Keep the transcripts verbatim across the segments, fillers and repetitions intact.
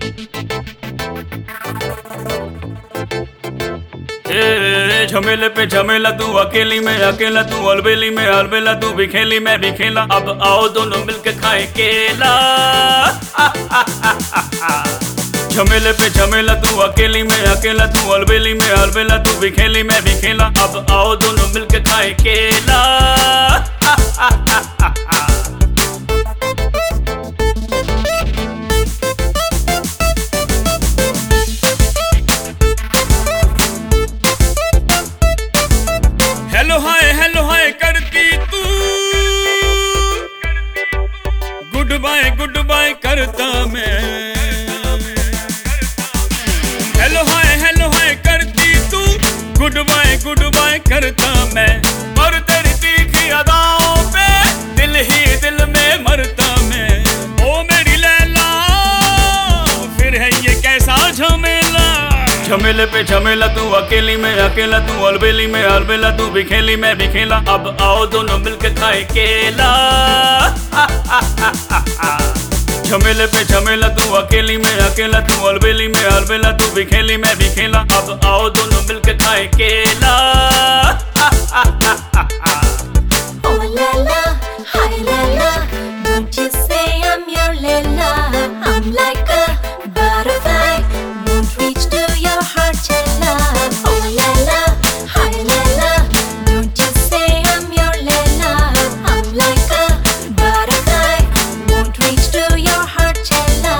झमेले पे झमेला तू अकेली में अकेला, तू अलबेली में अलबेला, तू भी खेली मैं भी खेला। अब आओ दोनों मिलके खाए केला। झमेले पे झमेला तू अकेली में अकेला, तू अलबेली में अलबेला, तू भी खेली मैं भी खेला। अब आओ दोनों मिलके खाए केला। हेलो हाय हेलो हाय करती तू, गुड बाय गुड बाय करता मैं। हेलो हाय हेलो हाय करती तू, गुड बाय गुड बाय करता मैं। और तेरी तीखी अदाओं पे दिल ही दिल में मरता मैं। ओ मेरी लैला फिर है ये कैसा झमेला। झमेले पे झमेला तू अकेली में अकेला, तू अलबेली में अलबेला, तू भी खेली मैं भी खेला। अब आओ दोनों मिलके खाए केला। झमेले पे झमेला तू अकेली में अकेला, तू अलबेली में अलबेला, तू भी खेली मैं भी खेला। अब आओ दोनों मिलके खाए केला। Oh Leila, hi Leila, don't you say I'm your Leila. I'm like a butterfly, won't reach to your heart, Leila. Oh Leila, hi Leila, don't you say I'm your Leila. I'm like a butterfly, won't reach to your heart, Leila.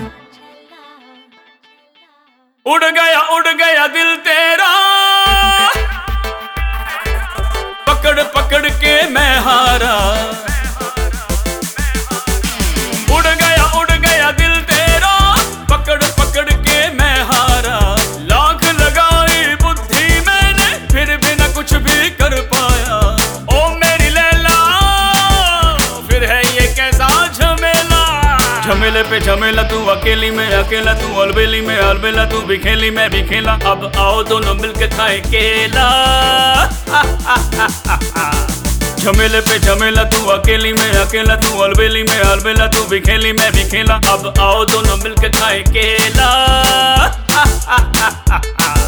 उड़ गया उड़ गया दिल तेरा, पकड़ पकड़ के मैं हारा। उड़ गया उड़ गया दिल तेरा, पकड़ पकड़ के मैं हारा। लाख लगाई बुद्धि मैंने, फिर भी न कुछ भी कर पाया। ओ मेरी लैला फिर है ये कैसा झमेला। झमेले पे झमेला तू अकेली में अकेला, तू अलबेली में अलबेला, तू भी खेली मैं भी खेला। अब आओ दोनों मिलके खाए केला। झमेले पे झमेला तू अकेली में अकेला, तू अलबेली में अलबेला, तू भी खेली मैं भी खेला। अब आओ दोनों मिलके खाए केला।